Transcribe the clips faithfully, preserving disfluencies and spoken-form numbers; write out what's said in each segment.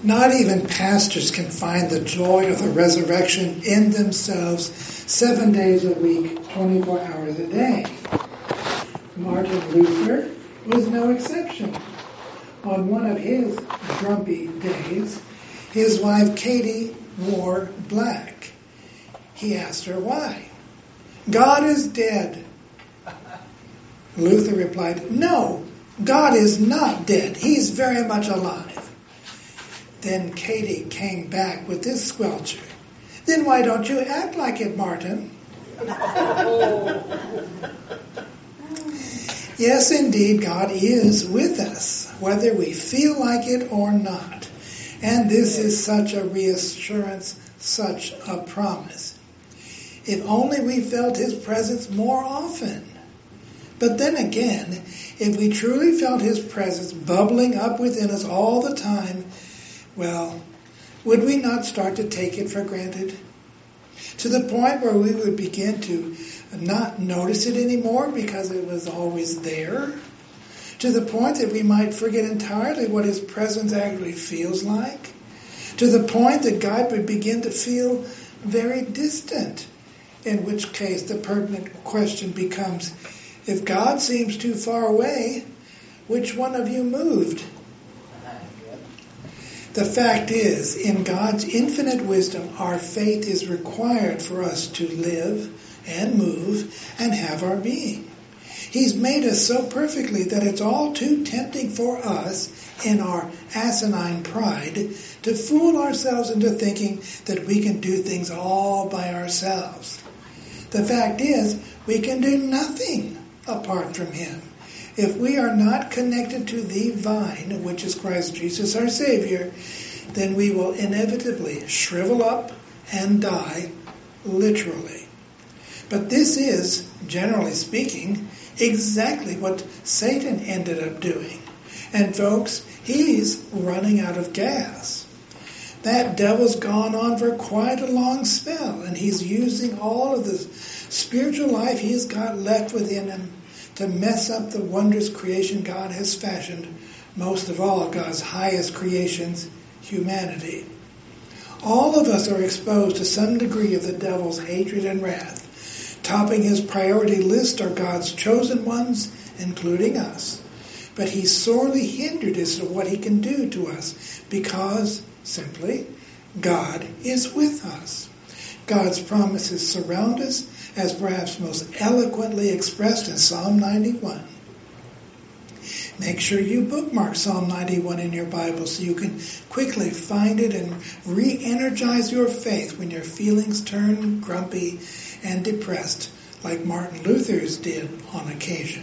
Not even pastors can find the joy of the resurrection in themselves seven days a week, twenty-four hours a day. Martin Luther was no exception. On one of his grumpy days, his wife Katie wore black. He asked her why. God is dead. Luther replied, no, God is not dead. He's very much alive. Then Katie came back with this squelcher. Then why don't you act like it, Martin? Yes, indeed, God is with us, whether we feel like it or not. And this is such a reassurance, such a promise. If only we felt his presence more often. But then again, if we truly felt his presence bubbling up within us all the time, well, would we not start to take it for granted? To the point where we would begin to not notice it anymore because it was always there? To the point that we might forget entirely what his presence actually feels like? To the point that God would begin to feel very distant? In which case the pertinent question becomes, if God seems too far away, which one of you moved? The fact is, in God's infinite wisdom, our faith is required for us to live and move and have our being. He's made us so perfectly that it's all too tempting for us, in our asinine pride, to fool ourselves into thinking that we can do things all by ourselves. The fact is, we can do nothing apart from him. If we are not connected to the vine, which is Christ Jesus our Savior, then we will inevitably shrivel up and die, literally. But this is, generally speaking, exactly what Satan ended up doing. And folks, he's running out of gas. That devil's gone on for quite a long spell, and he's using all of the spiritual life he's got left within him to mess up the wondrous creation God has fashioned, most of all God's highest creations, humanity. All of us are exposed to some degree of the devil's hatred and wrath. Topping his priority list are God's chosen ones, including us. But he's sorely hindered as to what he can do to us because, simply, God is with us. God's promises surround us, as perhaps most eloquently expressed in Psalm ninety-one. Make sure you bookmark Psalm ninety-one in your Bible so you can quickly find it and re-energize your faith when your feelings turn grumpy and depressed, like Martin Luther's did on occasion.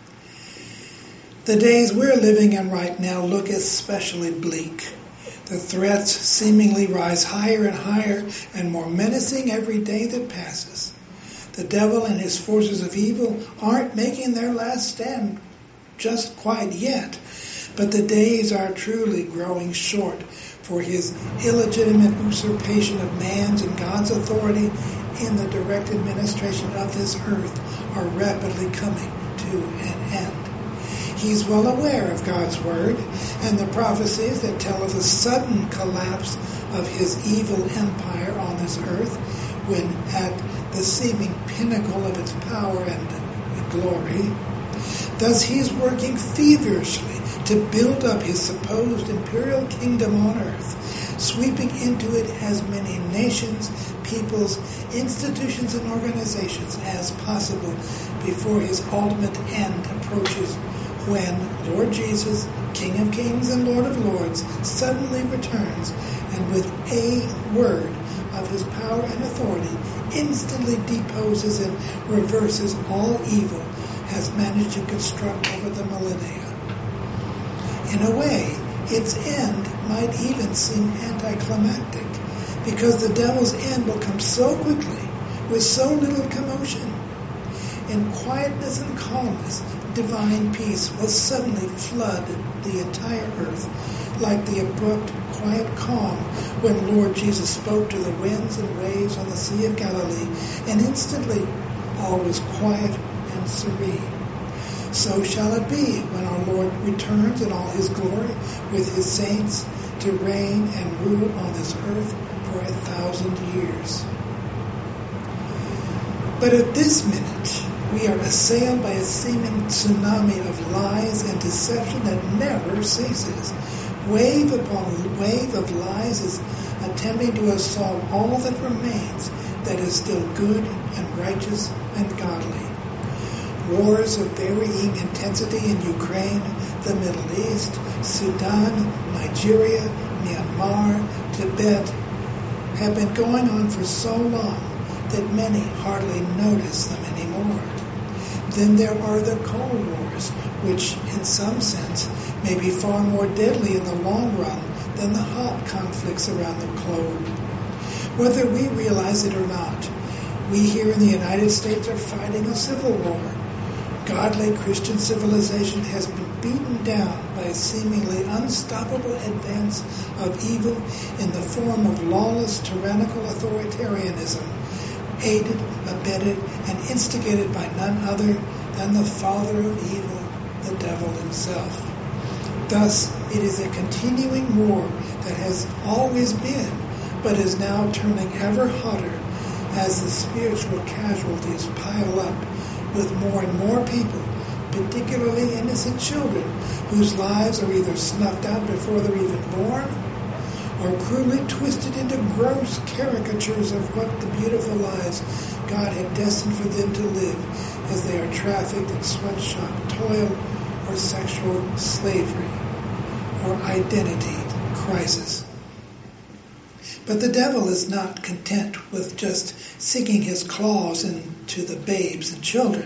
The days we're living in right now look especially bleak. The threats seemingly rise higher and higher and more menacing every day that passes. The devil and his forces of evil aren't making their last stand just quite yet, but the days are truly growing short for his illegitimate usurpation of man's and God's authority in the direct administration of this earth are rapidly coming to an end. He's well aware of God's word and the prophecies that tell of the sudden collapse of his evil empire on this earth when at the seeming pinnacle of its power and glory. Thus he is working feverishly to build up his supposed imperial kingdom on earth, sweeping into it as many nations, peoples, institutions, and organizations as possible before his ultimate end approaches, when Lord Jesus, King of Kings and Lord of Lords, suddenly returns and with a word of his power and authority instantly deposes and reverses all evil has managed to construct over the millennia. In a way, its end might even seem anticlimactic, because the devil's end will come so quickly, with so little commotion. In quietness and calmness, divine peace will suddenly flood the entire earth, like the abrupt, quiet calm when Lord Jesus spoke to the winds and waves on the Sea of Galilee, and instantly all was quiet and serene. So shall it be when our Lord Lord returns in all his glory with his saints to reign and rule on this earth for a thousand years. But at this minute, we are assailed by a seeming tsunami of lies and deception that never ceases. Wave upon wave of lies is attempting to assault all that remains that is still good and righteous and godly. Wars of varying intensity in Ukraine, the Middle East, Sudan, Nigeria, Myanmar, Tibet have been going on for so long that many hardly notice them anymore. Then there are the Cold Wars, which in some sense may be far more deadly in the long run than the hot conflicts around the globe. Whether we realize it or not, we here in the United States are fighting a civil war. Godly Christian civilization has been beaten down by a seemingly unstoppable advance of evil in the form of lawless tyrannical authoritarianism, aided, abetted, and instigated by none other than the father of evil, the devil himself. Thus, it is a continuing war that has always been, but is now turning ever hotter as the spiritual casualties pile up with more and more people, particularly innocent children, whose lives are either snuffed out before they're even born, or cruelly twisted into gross caricatures of what the beautiful lives God had destined for them to live as they are trafficked in sweatshop toil or sexual slavery or identity crisis. But the devil is not content with just sinking his claws into the babes and children.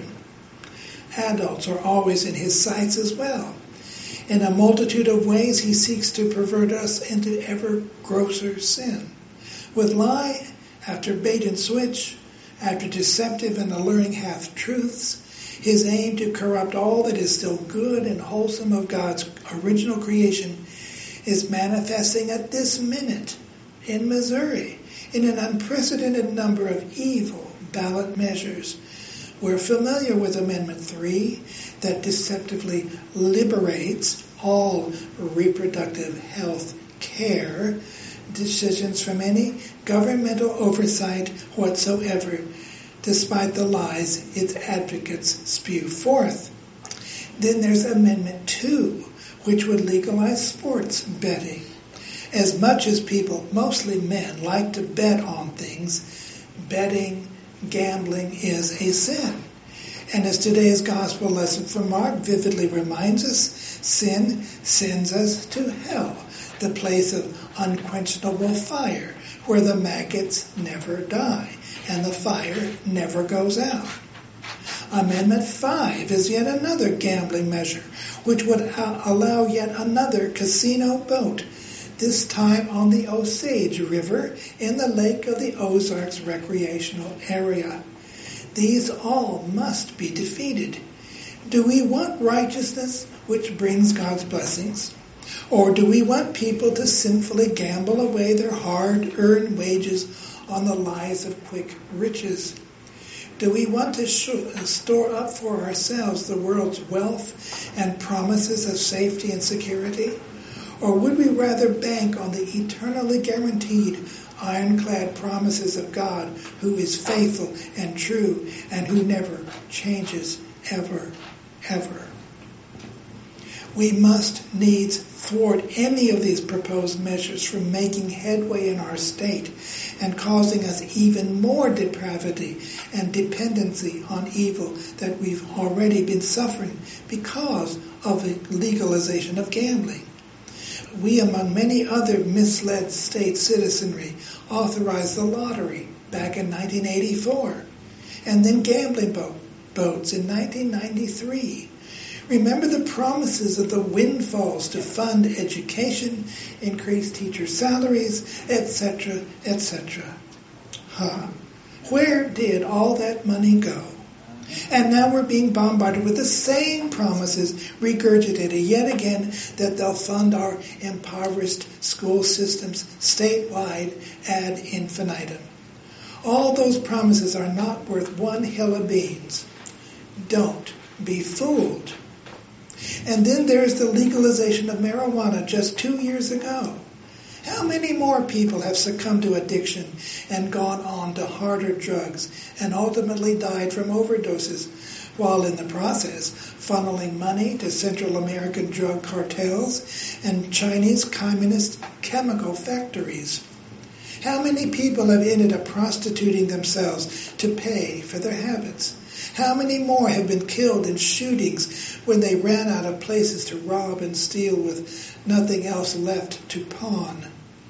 Adults are always in his sights as well. In a multitude of ways he seeks to pervert us into ever grosser sin. With lie after bait and switch, after deceptive and alluring half-truths, his aim to corrupt all that is still good and wholesome of God's original creation is manifesting at this minute in Missouri in an unprecedented number of evil ballot measures. We're familiar with Amendment three that deceptively liberates all reproductive health care decisions from any governmental oversight whatsoever, despite the lies its advocates spew forth. Then there's Amendment two, which would legalize sports betting. As much as people, mostly men, like to bet on things, betting, gambling is a sin. And as today's gospel lesson from Mark vividly reminds us, sin sends us to hell, the place of unquenchable fire, where the maggots never die and the fire never goes out. Amendment five is yet another gambling measure, which would allow yet another casino boat, this time on the Osage River in the Lake of the Ozarks recreational area. These all must be defeated. Do we want righteousness which brings God's blessings? Or do we want people to sinfully gamble away their hard-earned wages on the lies of quick riches? Do we want to store up for ourselves the world's wealth and promises of safety and security? Or would we rather bank on the eternally guaranteed ironclad promises of God, who is faithful and true and who never changes ever, ever? We must needs thwart any of these proposed measures from making headway in our state and causing us even more depravity and dependency on evil that we've already been suffering because of the legalization of gambling. We, among many other misled state citizenry, authorized the lottery back in nineteen eighty-four, and then gambling boat, boats in nineteen ninety-three. Remember the promises of the windfalls to fund education, increase teacher salaries, et cetera, et cetera. Huh. Where did all that money go? And now we're being bombarded with the same promises, regurgitated yet again, that they'll fund our impoverished school systems statewide ad infinitum. All those promises are not worth one hill of beans. Don't be fooled. And then there's the legalization of marijuana just two years ago. How many more people have succumbed to addiction and gone on to harder drugs and ultimately died from overdoses, while in the process funneling money to Central American drug cartels and Chinese communist chemical factories? How many people have ended up prostituting themselves to pay for their habits? How many more have been killed in shootings when they ran out of places to rob and steal with nothing else left to pawn?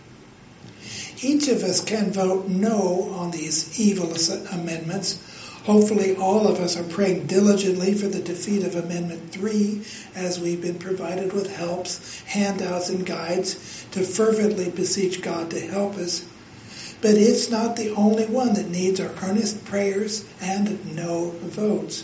Each of us can vote no on these evil amendments. Hopefully all of us are praying diligently for the defeat of Amendment three, as we've been provided with helps, handouts, and guides to fervently beseech God to help us. But it's not the only one that needs our earnest prayers and no votes.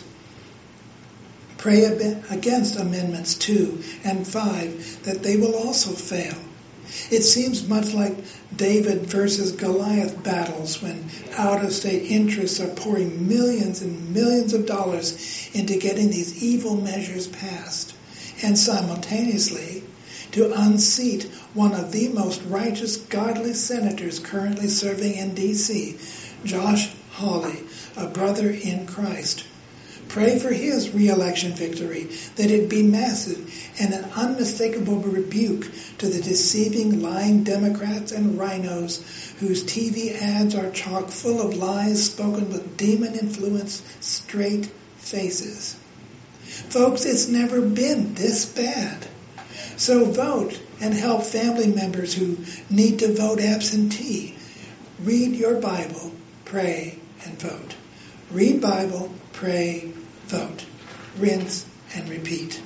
Pray against Amendments two and five, that they will also fail. It seems much like David versus Goliath battles when out-of-state interests are pouring millions and millions of dollars into getting these evil measures passed, and simultaneously to unseat one of the most righteous, godly senators currently serving in D C, Josh Hawley, a brother in Christ. Pray for his re-election victory, that it be massive and an unmistakable rebuke to the deceiving, lying Democrats and rhinos whose T V ads are chock full of lies spoken with demon-influenced, straight faces. Folks, it's never been this bad. So vote and help family members who need to vote absentee. Read your Bible, pray, and vote. Read Bible, pray, vote. Rinse and repeat.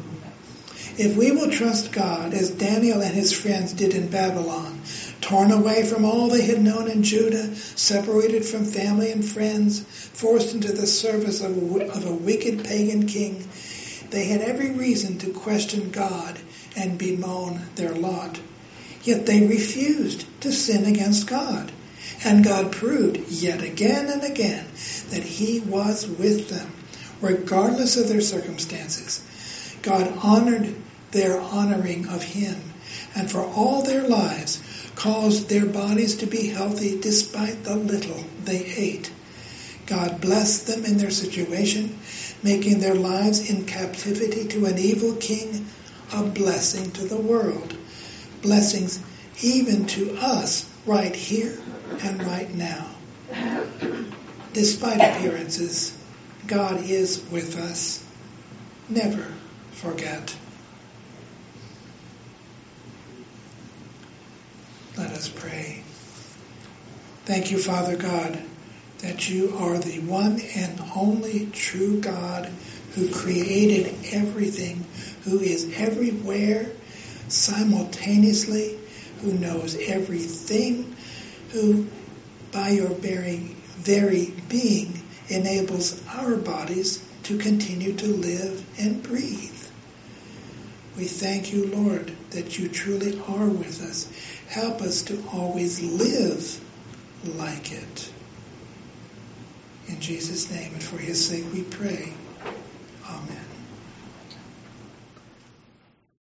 If we will trust God as Daniel and his friends did in Babylon, torn away from all they had known in Judah, separated from family and friends, forced into the service of a, of a wicked pagan king, they had every reason to question God and bemoan their lot. Yet they refused to sin against God. And God proved yet again and again that he was with them, regardless of their circumstances. God honored their honoring of him, and for all their lives caused their bodies to be healthy despite the little they ate. God blessed them in their situation, making their lives in captivity to an evil king a blessing to the world. Blessings even to us right here and right now. Despite appearances, God is with us. Never forget. Let us pray. Thank you, Father God, that you are the one and only true God who created everything, who is everywhere simultaneously, who knows everything, who by your very, very being enables our bodies to continue to live and breathe. We thank you, Lord, that you truly are with us. Help us to always live like it. In Jesus' name and for his sake we pray. Amen.